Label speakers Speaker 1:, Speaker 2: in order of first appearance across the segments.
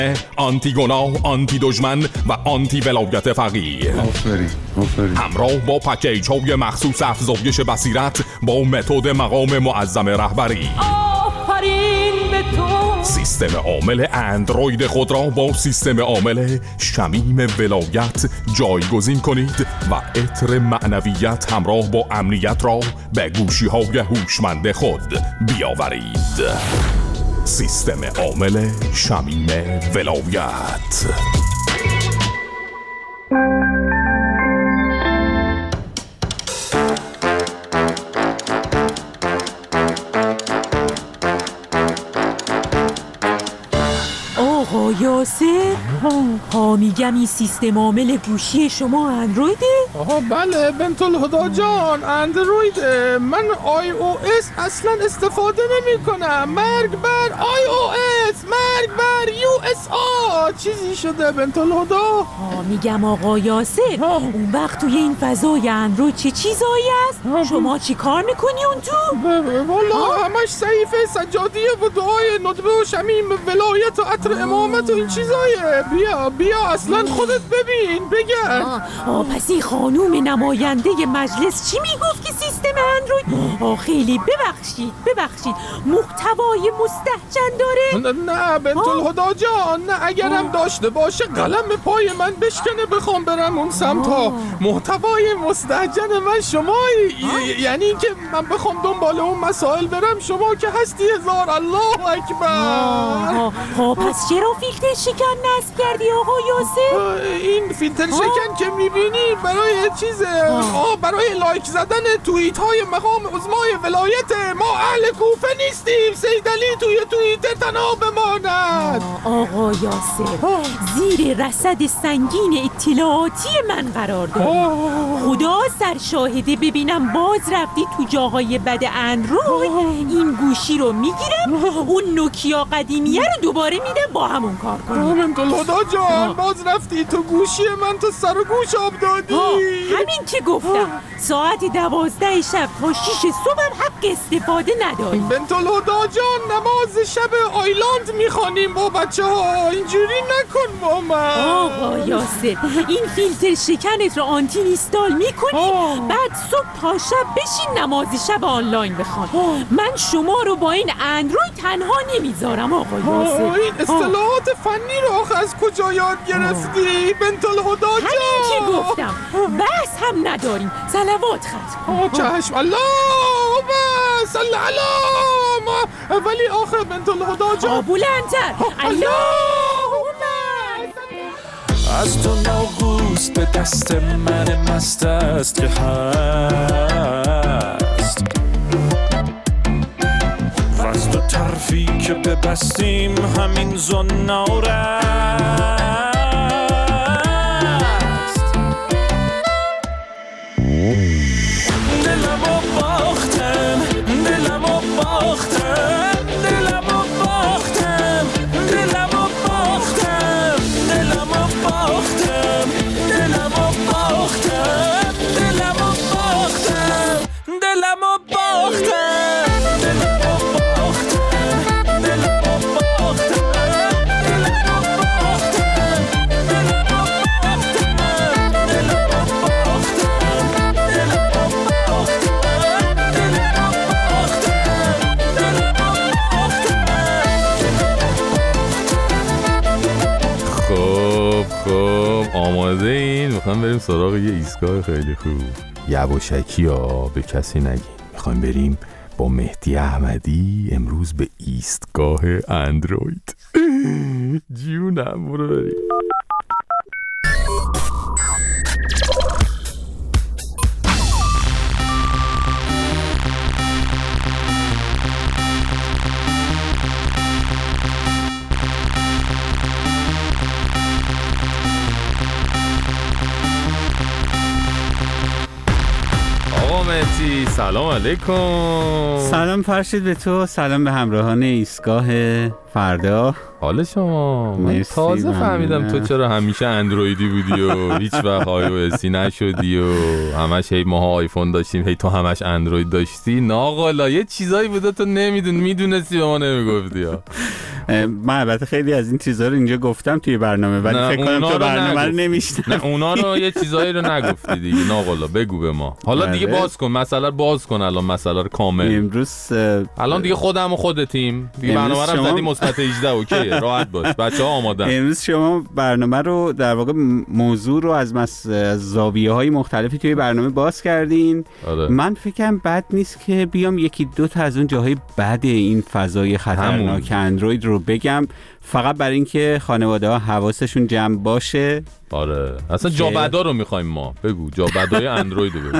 Speaker 1: آنتی گناه، آنتی دشمن و آنتی ولایت فقیه.
Speaker 2: آفرین.
Speaker 1: همراه با پکیج های مخصوص افزایش بصیرت با متد مقام معظم رهبری.
Speaker 3: آفرین به تو.
Speaker 1: سیستم عامل اندروید خود را با سیستم عامل شمیم ولایت جایگزین کنید و عطر معنویت همراه با امنیت را به گوشی‌های هوشمند خود بیاورید. سیستم عامل شمیم ولایت.
Speaker 3: آقا یاسر ها میگم این سیستم عامل گوشی شما اندرویده؟
Speaker 4: بله بنت الهدا جان، اندروید. من iOS اصلا استفاده نمی کنم. مرگ بر iOS، مرگ بر USA. چیزی شده بنت الهدا؟
Speaker 3: میگم آقا یاسر اون وقت توی این فضای اندروید چه چیزایی هست؟ شما چی کار میکنی اون تو؟
Speaker 4: والا همش صحیفه سجادیه و دعای ندبه و شمیم ولایت و عطر امامت و این چیزایه. بیا اصلا خودت ببین بگرد.
Speaker 3: پس این خانوم نماینده مجلس چی میگفت که سیستم اندروید؟ خیلی ببخشید محتوای مستهجن داره؟
Speaker 4: نه بنت الهدا جان، نه. اگرم داشته باشه قلم به پای من بشکنه بخوام برم اون سمتا. محتوای مستهجن من شمایی. یعنی که من بخوام دنبال اون مسائل برم، شما که هستی هزار. الله اکبر.
Speaker 3: پس چرا فیلتر شکن نصب کردی آقا یاسر؟
Speaker 4: این فیلتر شکن که میبینی برای چیزه، برای لایک زدن توییت های مقام عظمای ولایت. ما اهل کوفه نیستیم. سید علی توی توییتر تنها بماند.
Speaker 3: آقا یاسر زیر رصد سنگین اطلاعاتی من قرار داری. خدا سرشاهده ببینم باز رفتی تو جاهای بد اندروید. این گوشی رو میگیرم، اون نوکیا قدیمیه رو دوباره میدم با همون کار کنی.
Speaker 4: بنت الهدا جان باز رفتی تو گوشی من، تو سر و گوش آب دادی.
Speaker 3: همین که گفتم ساعت 12 شب تا 6 صبح حق استفاده نداری.
Speaker 4: بنت الهدا جان نماز شب آیلاند میخوانیم با بچه ها. اینجوری نکن با من.
Speaker 3: آقا یاسر این فیلتر شکنت رو آنتی اینستال میکنی، بعد صبح تا شب بشین نماز شب آنلاین بخوان. من شما رو با این اندروید تنها نمیذارم آقا یاسر.
Speaker 4: این اصطلاحات فنی رو آخه از کجا یاد گرفتی بنت الهدا جان؟
Speaker 3: همین که گفتم بس هم نداریم. صلوات ختم.
Speaker 4: چشم. الله صل علی. ولی آخه بنت الهدا جان
Speaker 3: بلندتر. الله
Speaker 5: از تو ناقوس به دست من مست است که هست، و از تو طرفی که ببستیم همین زنار است. دلمو باختم، دلمو باختم، دلمو باختم، دلمو باختم، دلمو باختم، دلمو باختم، دلمو باختم، دلمو باختم.
Speaker 6: آماده این؟ میخوام بریم سراغ یه ایستگاه خیلی خوب. یواشکی ها به کسی نگین. میخوایم بریم با مهدی احمدی امروز به ایستگاه اندروید. جونم برو بریم. مهدی سلام علیکم.
Speaker 2: سلام فرشید به تو، سلام به همراهان ایستگاه فردا.
Speaker 6: حال شما؟ من تازه فهمیدم تو چرا همیشه اندرویدی بودی و هیچ وقت iOS نشدی و همش هی ماها آیفون داشتیم هی تو همش اندروید داشتی. ناقلا یه چیزایی بوده تو نمیدونستی به ما نمیگفتی.
Speaker 2: من البته خیلی از این چیزا رو اینجا گفتم توی برنامه، ولی فکر کنم تو برنامه رو نمیشتم.
Speaker 6: نه اونا رو یه چیزایی رو نگفتی دیگه. ناقلا بگو به ما حالا دیگه باز کن مسئله، باز کن الان مسئله رو کامل.
Speaker 2: امروز
Speaker 6: الان دیگه خودم و خودتیم دیگه، برنامه رو زدی مثبت 18 اوکیه، راحت باش، بچه‌ها آمادن.
Speaker 2: امروز شما برنامه رو در واقع موضوع رو از زاویه‌های مختلفی توی برنامه باز کردین.
Speaker 6: آره.
Speaker 2: من فکرم بد نیست که بیام یکی دو تا از اون جاهای بد این فضای خطرناک اندروید رو بگم، فقط برای اینکه خانواده‌ها حواسشون جمع باشه.
Speaker 6: آره اصلا جا بدا رو می‌خوایم ما. بگو جا بدای اندروید رو بگو.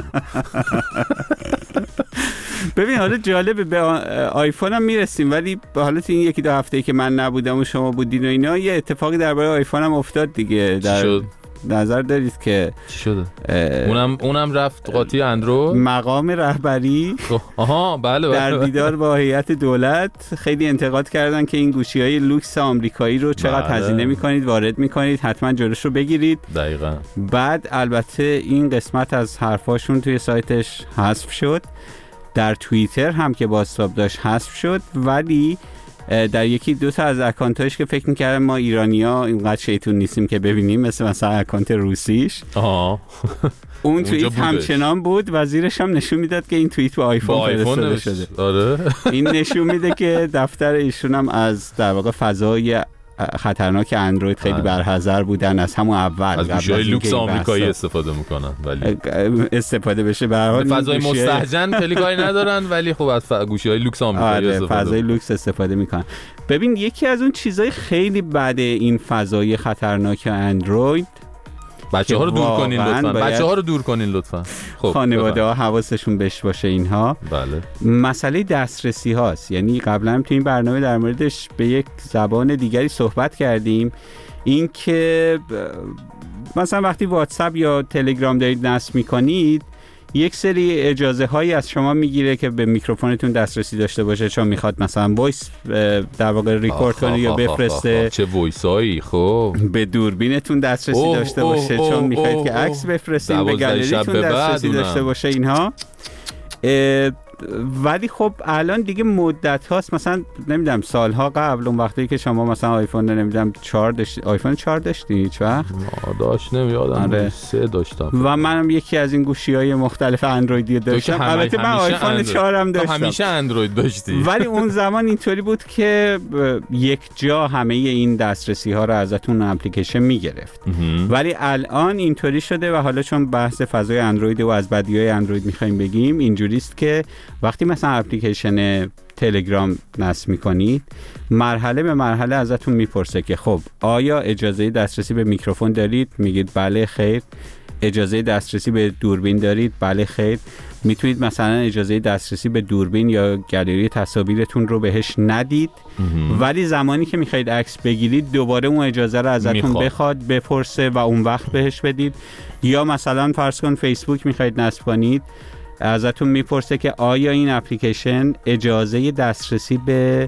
Speaker 2: ببین حالا جالبه، به آیفون هم میرسیم، ولی حالا تو این یکی دو هفته‌ای که من نبودم و شما بودین و اینا، یه اتفاقی درباره آیفون هم افتاد دیگه.
Speaker 6: شد؟
Speaker 2: نظر دارید که
Speaker 6: چی شده؟ اونم رفت قاطی اندروید.
Speaker 2: مقام رهبری
Speaker 6: بله
Speaker 2: در دیدار با هیئت دولت خیلی انتقاد کردن که این گوشی‌های لوکس آمریکایی رو چقدر هزینه می‌کنید وارد می‌کنید، حتما جلوش رو بگیرید.
Speaker 6: دقیقاً. بعد
Speaker 2: البته این قسمت از حرفاشون توی سایتش حذف شد، در توییتر هم که بازتاب داشت حذف شد، ولی در یکی دو تا از اکانتاش که فکر می‌کردم ما ایرانی‌ها اینقدر شیطون نیستیم که ببینیم، مثلا اکانت روسیش، اون توییت همچنان بود و زیرش هم نشون میداد که این توییت با آیفون فرستاده شده.
Speaker 6: آره.
Speaker 2: این نشون میده که دفتر ایشون هم از در واقع فضای خطرناک اندروید خیلی برحذر بودن از همون اول.
Speaker 6: از گوشی‌های لوکس آمریکایی استفاده میکنن، ولی
Speaker 2: استفاده بشه به هر حال
Speaker 6: فضای مستهجن خیلی کاری ندارن، ولی خب از گوشی‌های لوکس آمریکایی استفاده
Speaker 2: فضای لوکس استفاده میکنن. ببین یکی از اون چیزای خیلی بده این فضای خطرناک اندروید،
Speaker 6: بچه‌ها رو دور کنین لطفاً. بچه‌ها رو دور کنین لطفاً. خب
Speaker 2: خانواده‌ها حواسشون بهش باشه اینها.
Speaker 6: بله.
Speaker 2: مسئله دسترسی هاست. یعنی قبلا هم تو این برنامه در موردش به یک زبان دیگری صحبت کردیم، این که مثلا وقتی واتساپ یا تلگرام دارید نصب می‌کنید، یک سری اجازه هایی از شما میگیره که به میکروفونتون دسترسی داشته باشه، چون میخواد مثلا وایس در واقع ریکورد کنه یا بفرسته.
Speaker 6: چه وایس هایی. خب
Speaker 2: به دوربینتون دسترسی داشته باشه، چون میخواید که عکس بفرستین، به گالریتون دسترسی داشته باشه اینها. ولی خب الان دیگه مدت هاست، مثلا نمیدونم سالها قبل، اون وقتی که شما مثلا آیفون نمیدونم 4 داشتید، آیفون 4 داشتید هیچ وقت؟
Speaker 6: داشت نمیادم. 3 داشتم
Speaker 2: و منم یکی از این گوشی‌های مختلف اندرویدی داشتم. البته من آیفون 4 هم داشتم.
Speaker 6: همیشه اندروید داشتی.
Speaker 2: ولی اون زمان اینطوری بود که یک جا همه این دسترسی ها رو ازتون اپلیکیشن میگرفت. ولی الان اینطوری شده و حالا چون بحث فضای اندروید و از بدیهای اندروید می‌خوایم بگیم، اینجوریست که وقتی مثلا اپلیکیشن تلگرام نصب میکنید، مرحله به مرحله ازتون میپرسه که خب آیا اجازه دسترسی به میکروفون دارید؟ میگید بله خیر. اجازه دسترسی به دوربین دارید؟ بله خیر. میتونید مثلا اجازه دسترسی به دوربین یا گالری تصاویرتون رو بهش ندید، ولی زمانی که میخواید عکس بگیرید دوباره اون اجازه رو ازتون بخواد، بپرسه و اون وقت بهش بدید. یا مثلا فرض کن فیسبوک میخواید نصب کنید، ازتون میپرسه که آیا این اپلیکیشن اجازه دسترسی به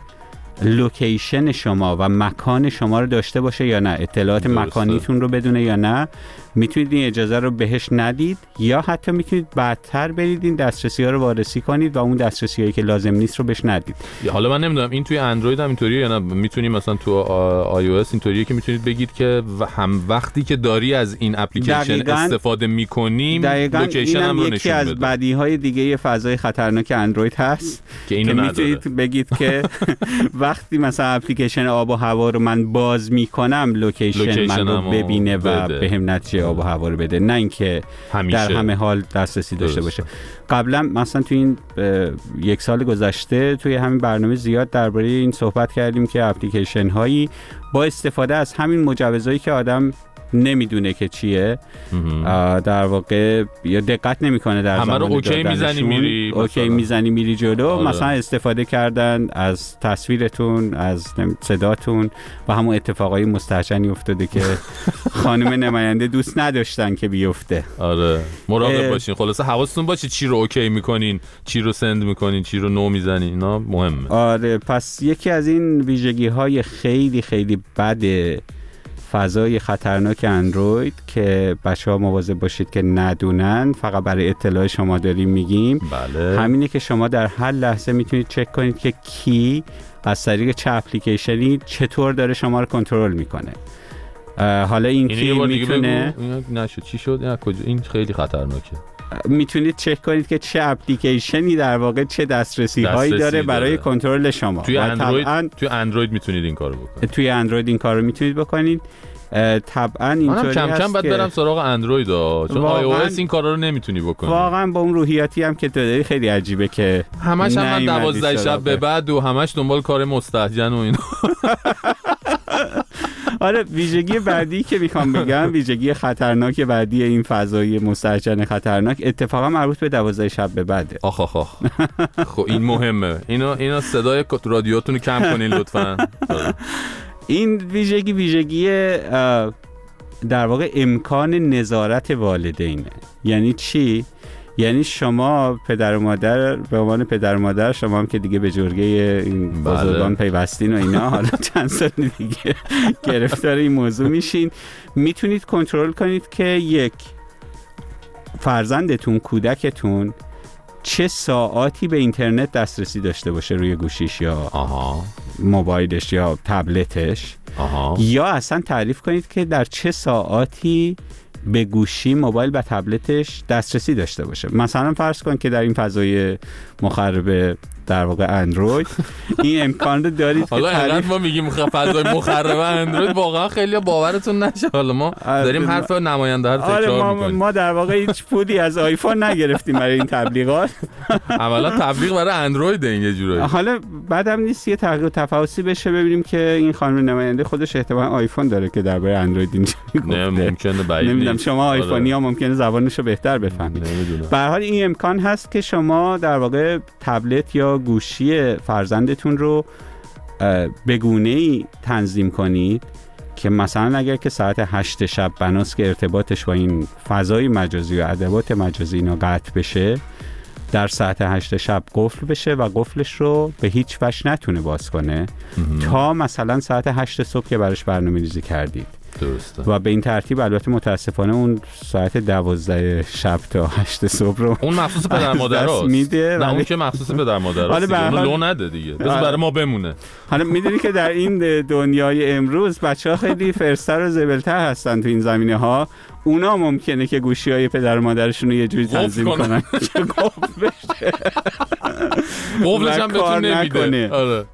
Speaker 2: لوکیشن شما و مکان شما رو داشته باشه یا نه، اطلاعات مکانیتون رو بدونه یا نه. میتونید این اجازه رو بهش ندید، یا حتی میتونید بعدتر برید این دسترسی ها رو وارسی کنید و اون دسترسی هایی که لازم نیست رو بهش ندید.
Speaker 6: حالا من نمیدونم این توی اندروید هم اینطوریه یا نه. میتونید مثلا تو آی او اس اینطوریه که میتونید بگید که هم وقتی که داری از این اپلیکیشن استفاده میکنیم لوکیشن هم رو نشون بده.
Speaker 2: یکی از بدیهای دیگه فضای خطرناک اندروید هست
Speaker 6: که اینو
Speaker 2: میتونید بگید که وقتی مثلا اپلیکیشن آب و هوا رو من باز میکنم لوکیشن من رو ببینه و بهم نتیجه آب و هوا رو بده، نه اینکه در همه حال دسترسی داشته باشه. قبلا مثلا توی این 1 سال گذشته توی همین برنامه زیاد درباره این صحبت کردیم که اپلیکیشن هایی با استفاده از همین مجوزهایی که آدم نمیدونه که چیه، در واقع یا دقت نمیکنه در
Speaker 6: همه رو اوکی میزنی میری،
Speaker 2: اوکی میزنی میری جلو. مثلا استفاده کردن از تصویرتون، از صداتون و همون اتفاقای مستهجنی افتاده که خانم نماینده دوست نداشتن که بیفته.
Speaker 6: آره مراقب باشین. خلاصه حواستون باشه چی رو اوکی میکنین، چی رو سند میکنین، چی رو نو میزنین، اینا مهمه.
Speaker 2: آره پس یکی از این ویژگی های خیلی خیلی بده فضای خطرناک اندروید که بچه‌ها مواظب باشید که ندونن، فقط برای اطلاع شما داریم میگیم.
Speaker 6: بله.
Speaker 2: همینه که شما در هر لحظه میتونید چک کنید که کی از طریق چه اپلیکیشنی چطور داره شما رو کنترل میکنه. حالا این که میتونه
Speaker 6: نشد چی شد این خیلی خطرناکه.
Speaker 2: میتونید چک کنید که چه اپلیکیشنی در واقع چه دسترسی هایی داره برای کنترل شما.
Speaker 6: توی اندروید میتونید این کارو بکنید.
Speaker 2: توی اندروید این کارو میتونید بکنید. طبعا اینطوری هست
Speaker 6: کم کم باید برم سراغ اندروید چون آی او اس این کارا رو نمیتونی بکنی.
Speaker 2: واقعا با اون روحیاتی هم که داری خیلی عجیبه که
Speaker 6: همش هم من 12 شب به بعد و همش دنبال کار مستهجن و اینا.
Speaker 2: آره ویژگی بعدی که میخوام بگم، ویژگی خطرناک بعدی این فضای مستهجن خطرناک اتفاقا مربوط به 12 شب به بعده.
Speaker 6: آخ خب این مهمه. اینو صدای رادیوتون رو کم کنین لطفاً.
Speaker 2: این ویژگی در واقع امکان نظارت والدینه. یعنی چی؟ یعنی شما پدر و مادر، به عنوان پدر و مادر شما هم که دیگه به جرگه این بزرگان پیوستین و اینا، حالا چند سال دیگه گرفتار این موضوع میشین، میتونید کنترل کنید که یک فرزندتون، کودکتون چه ساعاتی به اینترنت دسترسی داشته باشه روی گوشیش یا موبایلش یا تبلتش، یا اصلا تعریف کنید که در چه ساعاتی به گوشی، موبایل و تبلتش دسترسی داشته باشه. مثلا فرض کن که در این فضای مخرب در واقع اندروید این امکان رو دارید.
Speaker 6: حالا الان ما میگیم فضای مخرب اندروید، واقعا خیلی باورتون نشه. حالا ما داریم حرف نماینده رو تکرار میکنیم.
Speaker 2: ما در واقع هیچ پودی از آیفون نگرفتیم برای این تبلیغات.
Speaker 6: اولا تبلیغ برای اندروید این یه جورایی.
Speaker 2: حالا بعدم نیست یه تغییر تفاوتی بشه ببینیم که این خانم نماینده خودش احتمالاً آیفون داره که درباره اندروید اینجوری گفته.
Speaker 6: نه ممکنه بعید.
Speaker 2: نمیدونم شما آیفونیا ممکنه زبانشو بهتر بفهمید. به هر حال این امکان هست که شما در واقع تبلت یا گوشی فرزندتون رو به گونه‌ای تنظیم کنید که مثلا اگر که ساعت 8 شب بناست که ارتباطش با این فضای مجازی و ادوات مجازی اینا قطع بشه، در ساعت 8 شب قفل بشه و قفلش رو به هیچ وجه نتونه باز کنه تا مثلا ساعت 8 صبح که براش برنامه‌ریزی کردید.
Speaker 6: درسته.
Speaker 2: و به این ترتیب البته متاسفانه اون ساعت 12 شب تا 8 صبح رو
Speaker 6: اون مخصوص پدر مادرها میده. نه اون که مخصوص پدر مادرها اون لو نده دیگه. بذار برای ما بمونه.
Speaker 2: حالا میدونی که در این دنیای امروز بچه‌ها خیلی فرستر و زبلتر هستن تو این زمینه‌ها. اونا ممکنه که گوشی‌های پدر و مادرشون رو یه جوری تنظیم کنن که قفل بشه.
Speaker 6: قفلش هم بهتون نمیده. آره.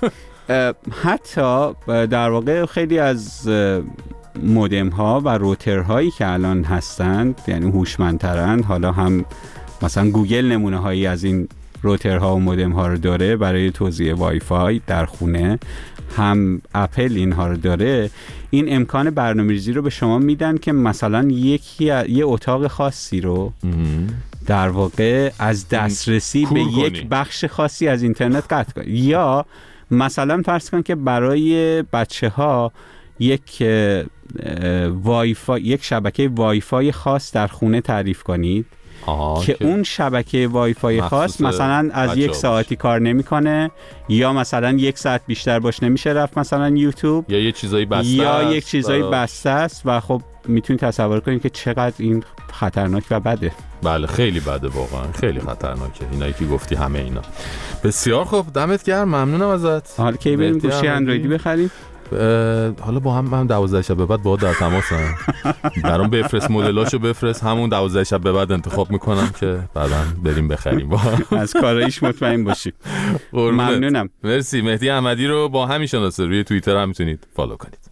Speaker 2: حتی در واقع خیلی از مودم ها و روتر هایی که الان هستند، یعنی هوشمندترن، حالا هم مثلا گوگل نمونه هایی از این روترها و مودم ها رو داره برای توزیع وای فای در خونه، هم اپل اینها رو داره. این امکان برنامه‌ریزی رو به شما میدن که مثلا یه اتاق خاصی رو در واقع از دسترسی به یک بخش خاصی از اینترنت قطع کنید، یا مثلا فرض کن که برای بچه‌ها یک شبکه وای فای خاص در خونه تعریف کنید که اون شبکه وای فای خاص مثلا از یک ساعتی کار نمیکنه، یا مثلا یک ساعت بیشتر باش نمیشه رفت مثلا یوتیوب،
Speaker 6: یا یک چیزایی
Speaker 2: بسته است و خب میتونید تصور کنید که چقدر این خطرناک و بده.
Speaker 6: بله خیلی بده، واقعا خیلی خطرناکه اینایی که گفتی همه اینا. بسیار خوب، دمت گرم، ممنونم ازت.
Speaker 2: حالا کی بریم گوشی اندرویدی بخریم؟
Speaker 6: حالا با هم 12 شب به بعد با در تماسم. برام بفرست مدلاشو بفرست، همون 12 شب به بعد انتخاب میکنم که بعداً بریم بخریم.
Speaker 2: از کارایش مطمئن باشید. ممنونم.
Speaker 6: مرسی. مهدی احمدی رو با همین شناسه روی توییتر هم میتونید فالو کنید.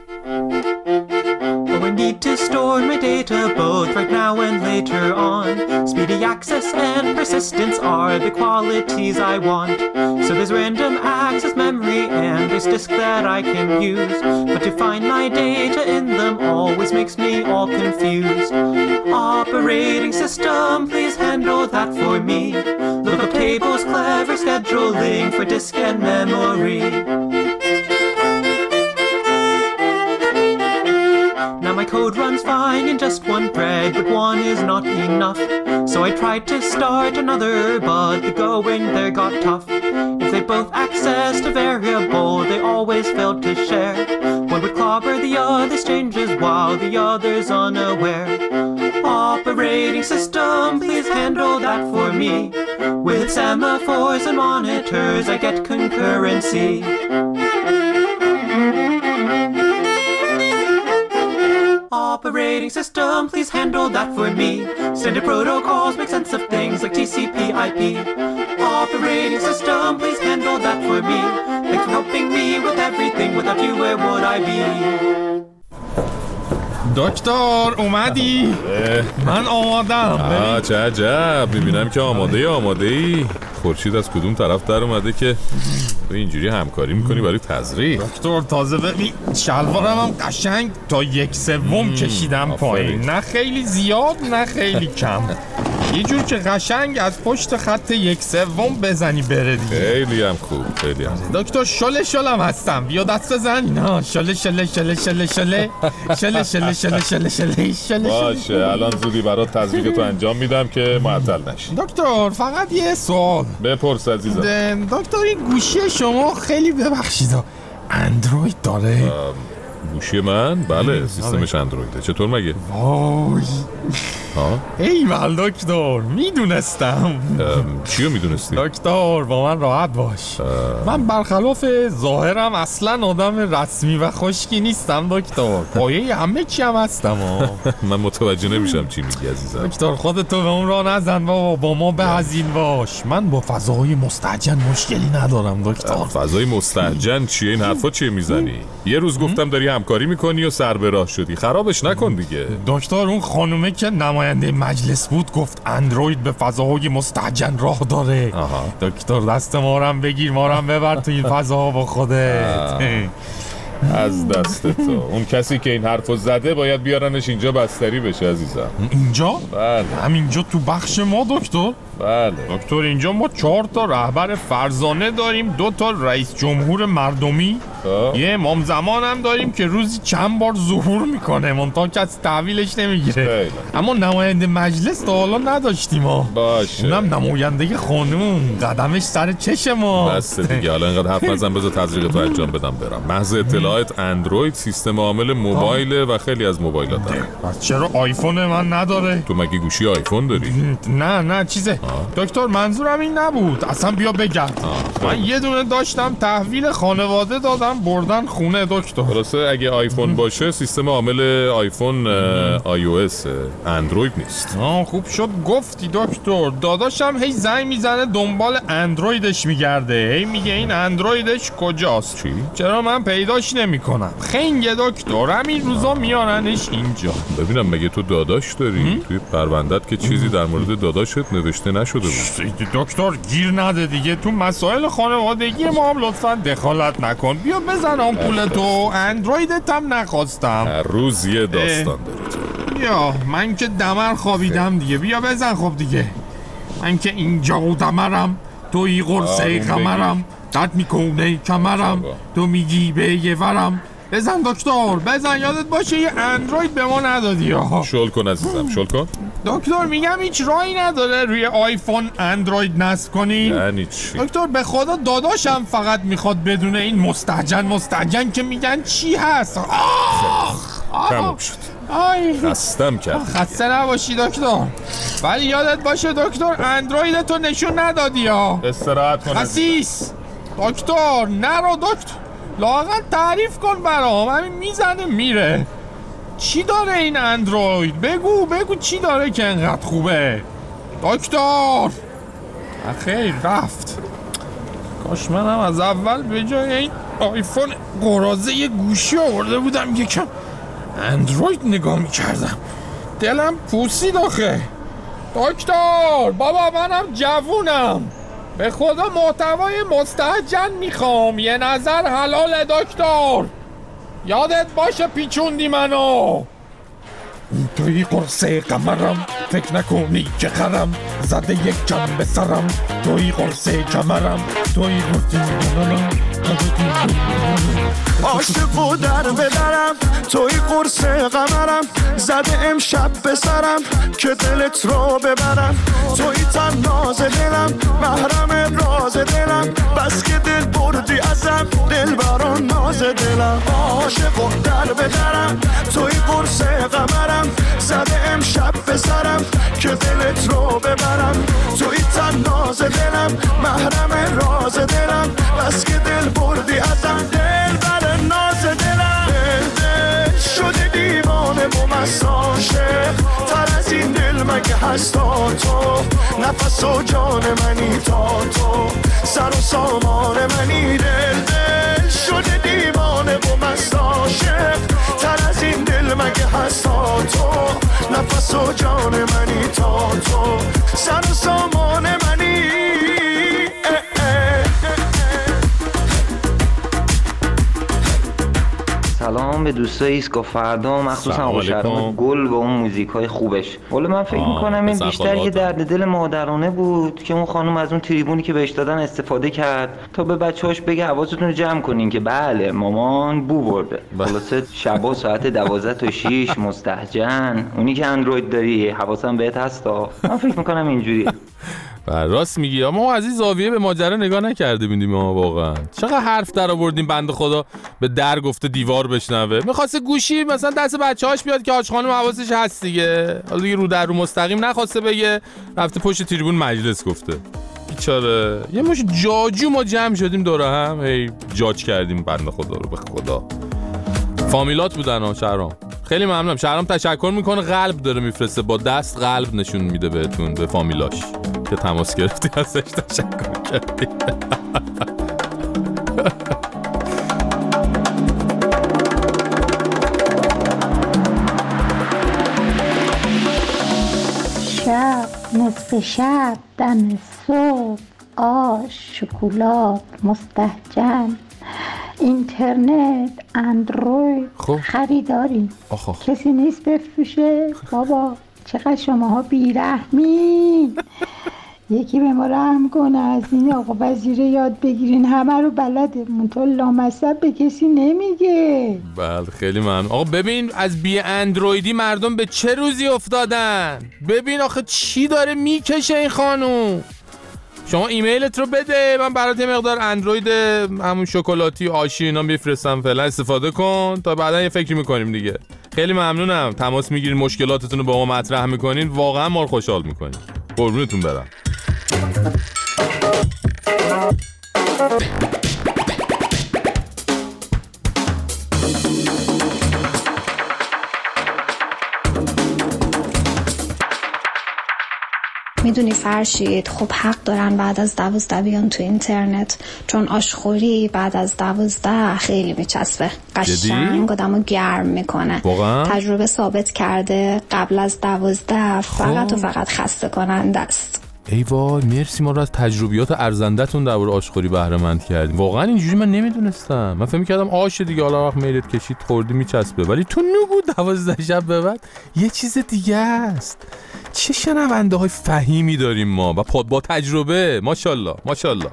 Speaker 7: Need to store my data both right now and later on. Speedy access and persistence are the qualities I want. So there's random access memory and there's disk that I can use. But to find my data in them always makes me all confused. Operating system, please handle that for me. Look up tables, clever scheduling for disk and memory. Now my code runs fine in just one thread, but one is not enough. So I tried to start another, but the going there got tough. If they both accessed a variable, they always failed to share. One would clobber the other's changes while the other's unaware. Operating system, please handle that for me. With semaphores and monitors, I get concurrency. Operating system, please handle that for me. Standard protocols make sense of things like TCP/IP. Operating system, please handle that for me. Thanks for helping me with everything. Without you, where would I be?
Speaker 4: دکتر اومدی؟ من آمادم.
Speaker 6: چه عجب، میبینم که آماده ای. خورشید از کدوم طرف در اومده که تو اینجوری همکاری میکنی برای تزریق؟
Speaker 4: دکتر تازه ببین شلوارم هم قشنگ تا 1/3 کشیدم پایین. نه خیلی زیاد نه خیلی کم، یه جور که قشنگ از پشت خط 1/3 بزنی بره دیگه.
Speaker 6: خیلی هم خوب، خیلی هم خوب.
Speaker 4: دکتر شلم هستم، بیا دست بزن. نه شله.
Speaker 6: باشه الان زودی برات تزریق تو انجام میدم که معطل نشی.
Speaker 4: دکتر فقط یه سوال.
Speaker 6: بپرس عزیزم.
Speaker 4: دکتر این گوشی شما خیلی ببخشید اندروید داره؟
Speaker 6: گوشی من؟ بله سیستمش اندرویده. چطور مگه؟
Speaker 4: وای ایول دکتر، میدونستم.
Speaker 6: چیو میدونستی؟
Speaker 4: دکتر با من راحت باش. من برخلاف ظاهرم اصلا آدم رسمی و خشکی نیستم دکتر. پایه همه چی هم هستم.
Speaker 6: من متوجه نمیشم چی میگی عزیزم.
Speaker 4: دکتر خودتو به اون راه نزن بابا، با ما بهزین باش. من با فضای مستهجن مشکلی ندارم دکتر.
Speaker 6: فضای مستهجن چیه؟ این حرفا چیه میزنی؟ یه روز گفتم داری همکاری میکنی و سر به راه شدی. خرابش نکن دیگه.
Speaker 4: دکتر اون خانومه که نماینده مجلس بود گفت اندروید به فضاهای مستهجن راه داره. دکتر دست ما رو بگیر، ما رو ببر تو این فضاها با خودت.
Speaker 6: از دست تو. اون کسی که این حرفو زده باید بیارنش اینجا بستری بشه عزیزم.
Speaker 4: اینجا؟
Speaker 6: بله.
Speaker 4: همینجا تو بخش ما دکتر؟
Speaker 6: بله.
Speaker 4: دکتر اینجا ما 4 تا رهبر فرزانه داریم، 2 تا رئیس جمهور مردمی، یه امام زمان هم داریم که روزی چند بار ظهور میکنه، منتها کسی تحویلش نمیگیره. اما نماینده مجلس تا حالا نداشتیم ما.
Speaker 6: باشه.
Speaker 4: اونم نماینده خانوم، قدمش سر چش ما.
Speaker 6: بس دیگه حالا اینقدر حرف نزن، بذار تزریقتو انجام بدم برم. محض اطلاعات اندروید سیستم عامل موبایل و خیلی از موبایلات داره.
Speaker 4: چرا آیفون من نداره؟
Speaker 6: تو مگه گوشی آیفون داری؟
Speaker 4: نه چیزه. دکتر منظورم این نبود، اصلا بیا بگم. من یه دونه داشتم تحویل خانواده دادم بردن خونه دکتر.
Speaker 6: خلاصه اگه آیفون باشه سیستم عامل آیفون iOS، اندروید نیست.
Speaker 4: خوب شد گفتی دکتر. داداشم هی زنگ میزنه دنبال اندرویدش میگرده، هی میگه این اندرویدش کجاست.
Speaker 6: چی؟
Speaker 4: چرا من پیداش نمیکنم؟ خنگه دکتر، همین روزا میارنش اینجا.
Speaker 6: ببینم مگه تو داداش داری؟ توی پروندت که چیزی در مورد داداشت نوشته نشده بود.
Speaker 4: دکتر گیر نده دیگه، تو مسائل خانوادگی ما هم لطفاً دخالت نکن. بیا بزن آمپولتو، اندرویدت هم نخواستم.
Speaker 6: هر روز یه داستان داری.
Speaker 4: بیا من که دمر خوابیدم دیگه، بیا بزن. خب دیگه من که اینجا دمرم، توی قرصه قمرم، درد میکنه کمرم، تو میگی به یه ورم. بزن دکتر بزن، یادت باشه یه اندروید به ما ندادی.
Speaker 6: شل کن عزیزم، شل کن.
Speaker 4: دکتر میگم هیچ راهی نداره روی آیفون اندروید نصب کنی؟
Speaker 6: یعنی چی؟
Speaker 4: دکتر به خدا داداشم فقط میخواد بدونه این مستهجن که میگن چی هست.
Speaker 6: تموم شد. خستم کرد.
Speaker 4: خسته نباشی دکتر، ولی یادت باشه دکتر اندرویدتو نشون ندادی.
Speaker 6: استراحت کن
Speaker 4: خسیس. دکتر نرو دکتر، لااقل تعریف کن برام. همین میزنه میره. چی داره این اندروید؟ بگو چی داره که انقدر خوبه دکتر؟ خیر رفت. کاش منم از اول به جای این آیفون قراضه یه گوشی آورده بودم یکم اندروید نگاه میکردم. دلم پوسید آخه. دکتر بابا منم جوونم، به خدا محتوای مستهجن میخوام، یه نظر حلاله دکتر. یادت باشه پیچوندی منو. توی قرصه قمرم، فکر نکنی که خرم، زده یک جنب سرم. توی قرصه کمرم، توی قرصه قمرم.
Speaker 8: عاشقو در ببرم توی قرص قمرم زده امشب به سرم که دلت رو ببرم توی تن ناز دلم محرم راز دلم بس که دل بردی ازم دل بران ناز دلم عاشقو در ببرم توی قرص قمرم زده امشب به سرم که دلت رو ببرم توی تن ناز دلم محرم راز دلم بس که دل بردی ازم دل بر ناز دلم دل شده دیوانه و مست عاشق تر از این دل مگه هست تا تو نفس و جان منی تا تو سر و سامان منی دل شده دیوانه و مست عاشق تر از این دل مگه هست تا تو نفس و جان منی تا تو سر و سامان منی
Speaker 9: سلام به دوستای ایسکا فردا مخصوصا آقا گل و اون موزیکای خوبش. ولی من فکر میکنم این بیشتر یه درد دل مادرانه بود که اون خانم از اون تریبونی که بهش دادن استفاده کرد تا به بچه‌هاش بگه حواستون رو جمع کنین که بله مامان بو برده. خلاصه شبا ساعت 12 تا 6 مستهجن اونی که اندروید داری حواسم بهت هستا. من فکر میکنم اینجوریه.
Speaker 6: راست میگی. ما از این زاویه به ماجرا نگاه نکرده بودیم. ما واقعا چقدر حرف در آوردیم بنده خدا به در گفته دیوار بشنوه. می‌خواسته گوشی مثلا دست بچه‌هاش بیاد که حاج خانم حواسش هست دیگه. حالا دیگه رو در رو مستقیم نخواسته بگه، رفته پشت تریبون مجلس گفته. بیچاره یه مش جاجو ما جمع شدیم دور هم هی جاج کردیم بنده خدا رو. به خدا فامیلات بودن ها. شهرام خیلی ممنونم. شهرام تشکر میکنه، قلب داره میفرسته، با دست قلب نشون میده بهتون، به فامیلاش که تماس گرفتی ازش تشکر کردی.
Speaker 10: شب نصف شب دم صبح آش شکلات مستهجن اینترنت اندروید خریداری کسی نیست بفروشه. بابا چقدر شماها بیرحمین. یکی به ما رحم کنه، از این آقا وزیر یاد بگیرین، همه رو بلده منطقه لامصب به کسی نمیگه.
Speaker 6: بله خیلی ممنون. آقا ببین از بی اندرویدی مردم به چه روزی افتادن. ببین آخه چی داره میکشه این خانوم. شما ایمیلت رو بده، من برات یه مقدار اندروید همون شکلاتی آشی اینا میفرستم، فعلا استفاده کن تا بعدا یه فکری میکنیم دیگه. خیلی ممنونم. تماس میگیرین، مشکلاتتون رو با ما مطرح میکنین، واقعا ما رو خوشحال میکنین. قربونتون برم.
Speaker 11: میدونی فرشید خب حق دارن بعد از 12 بیان تو اینترنت، چون آشخوری بعد از 12 خیلی میچسبه، قشنگ آدمو گرم میکنه. تجربه ثابت کرده قبل از 12 فقط و فقط خسته کننده است.
Speaker 6: ای وای مرسی، ما رو از تجربیات ارزنده‌تون درباره آشخوری بهره مند کردیم. واقعا اینجوری من نمیدونستم. من فکر می‌کردم آش دیگه حالا وقت میلت کشید خوردی میچسبه، ولی تو نگو 12 شب به بعد یه چیز دیگه است. چه شنونده‌های فهیمی داریم ما و با تجربه. ماشاءالله ماشاءالله.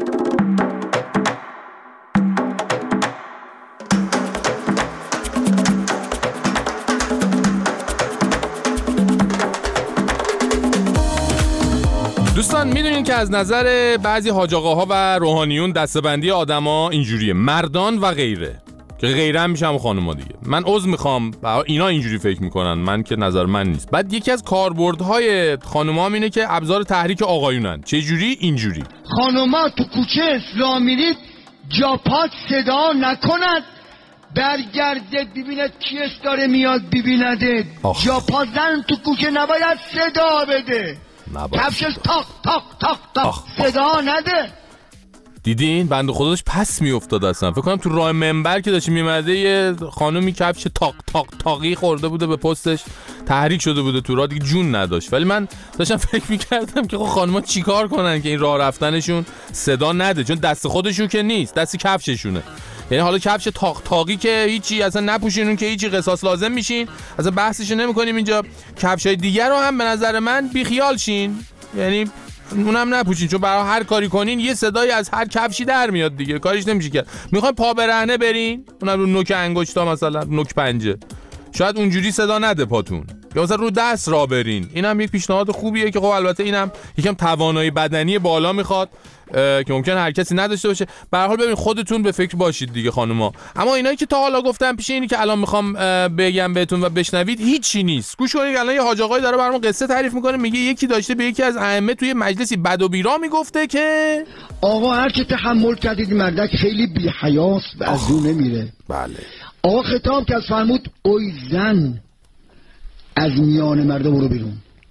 Speaker 6: دوستان میدونین که از نظر بعضی حاج آقاها و روحانیون دسته‌بندی آدما اینجوریه، مردان و غیره، که غیره هم میشم خانوما دیگه. من عذر میخوام اینا اینجوری فکر میکنن، من که نظر من نیست. بعد یکی از کاربردهای خانوما اینه که ابزار تحریک آقایونن. چه جوری؟ اینجوری
Speaker 12: خانوما تو کوچه اصلاح میرید جاپات صدا نکند، برگردید ببیند کی داره میاد ببینده. جاپات زن تو کوچه نباید صدا بده، کفشش تاق تاق تاق تاق صدا نده.
Speaker 6: دیدین بنده خداش پس میافتاد اصلا. فکر کنم تو راه منبر که داشت میمده یه خانومی کفش تاق تاق تاقی خورده بوده به پستش، تحریک شده بوده تو راه دیگه، جون نداشت. ولی من داشتم فکر میکردم که خب خانوما چیکار کنن که این راه رفتنشون صدا نده، چون دست خودشون که نیست، دست کفششونه. یعنی حالا کفش تاق تاقی که هیچی اصلا نپوشینون که هیچی قصاص لازم میشین، اصلا بحثش نمی‌کنیم اینجا. کفشای دیگه رو هم به نظر من بیخیال شین. یعنی اونم نپوشین، چون برای هر کاری کنین یه صدایی از هر کفشی در میاد دیگه، کاریش نمیشه کرد. میخواین پا برهنه برین، اونم رو نوک انگشتا، مثلا نوک پنجه، شاید اونجوری صدا نده پاتون، یا مثلا رو دست را برین. اینم یک پیشنهاد خوبیه که خب البته اینم یکم توانایی بدنی بالا میخواد که ممکن هر کسی نداشته باشه. به هر حال ببین خودتون به فکر باشید دیگه خانوما. اما اینایی که تا حالا گفتم پیش اینی که الان میخوام بگم بهتون و بشنوید هیچی نیست. گوش کنید، الان یه حاج آقایی داره برام قصه تعریف میکنه، میگه یکی داشته به یکی از ائمه توی مجلسی بد و بیرا میگفته که
Speaker 12: آقا هر که تحمل کردید مردک خیلی بی حیاست و از اون نمیره.
Speaker 6: بله.
Speaker 12: آقا خطاب که از فرمود اوی زن از میان مردا برو بیرون.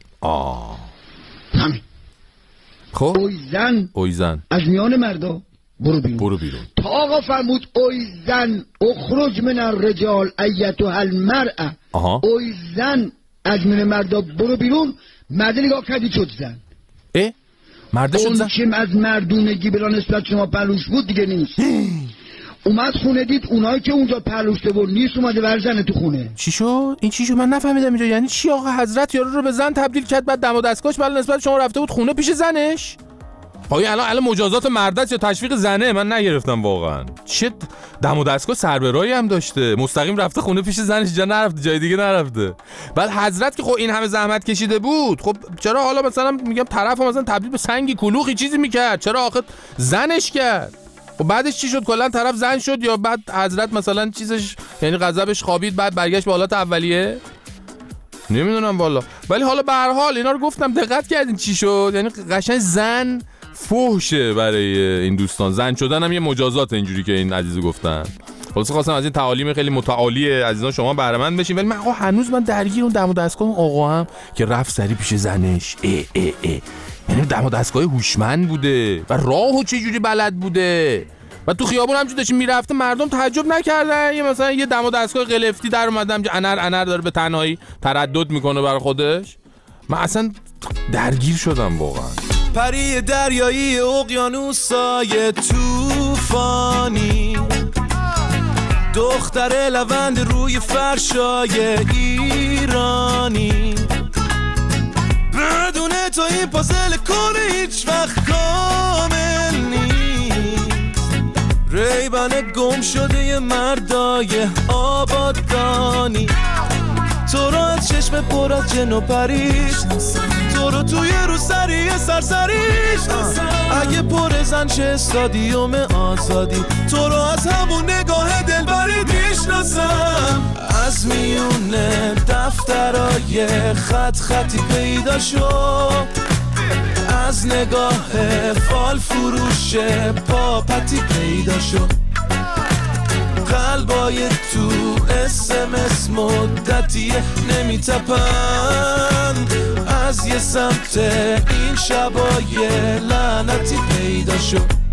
Speaker 12: همین.
Speaker 6: خب
Speaker 12: اوی زن از میان مردا برو بیرون. تا آقا فرمود اوی زن اخرج من الرجال ایتها المرأه. اوی زن از میان مردا برو بیرون. مرد نگاه کردی شد زن.
Speaker 6: مرد شد زن.
Speaker 12: اون که از مردونگی بلا نسبت شما پلوش بود دیگه نیست. اومد خونه دید اونایی که اونجا پلوشته بود نیست، اومده برزنه تو خونه.
Speaker 6: چی شد؟ این چی شد؟ من نفهمیدم اینجا یعنی چی. آقا حضرت یارو رو به زن تبدیل کرد، بعد دم و دستگاهش بلا نسبت شما رفته بود خونه پیش زنش. آقا الان مجازات مردست یا تشویق زنه؟ من نگرفتم واقعا. چه دم و دستگاه سربرایی هم داشته، مستقیم رفته خونه پیش زنش، جا نرفته جای دیگه نرفته. بعد حضرت که خب این همه زحمت کشیده بود، خب چرا حالا مثلا میگم طرف مثلا تبدیل به سنگی کلوخی چیزی میکرد؟ چرا آخه زنش کرد؟ و بعدش چی شد؟ کلا طرف زن شد یا بعد حضرت مثلا چیزش یعنی غضبش خوابید بعد برگشت به حالت اولیه؟ نمیدونم والا. ولی حالا به هر حال اینا رو گفتم دقت کردین چی شد؟ یعنی قشنگ زن فحشه برای این دوستان. زن شدن هم یه مجازات اینجوری که این عزیزو گفتن. خلاص خواستم از این تعالیم خیلی متعالی عزیزان شما بهره مند بشین. ولی من آقا هنوز درگیر اون دم و دستگاه آقا هم که رفت سری پیش زنش. یعنی دم و دستگاه هوشمند بوده و راهو چه جوری بلد بوده و تو خیابون همچون داشتیم میرفته مردم تعجب نکردن. یه مثلا یه دم و دستگاه قلفتی در اومدم که انر داره به تنهایی تردد میکنه برای خودش. من اصلا درگیر شدم واقعا.
Speaker 5: پری دریایی اقیانوسای طوفانی، دختر لوند روی فرشای ایرانی، بدون تو این پازل کنه هیچ وقت کامل نیست. ریبن گم شده ی مردای آبادانی، تو رو از چشم پر از جن و پریش، تو رو توی روسری سرسریش، اگه پر زن چه استادیوم آزادی، تو رو از همون نگاه دلبری میشناسم. از میونه دفترای خطی پیدا شد، از نگاه فال فروش پاپتی پیدا شد، قلبای تو SMS مدتی نمیتپن، از یه سمت این شبای لعنتی پیدا شد.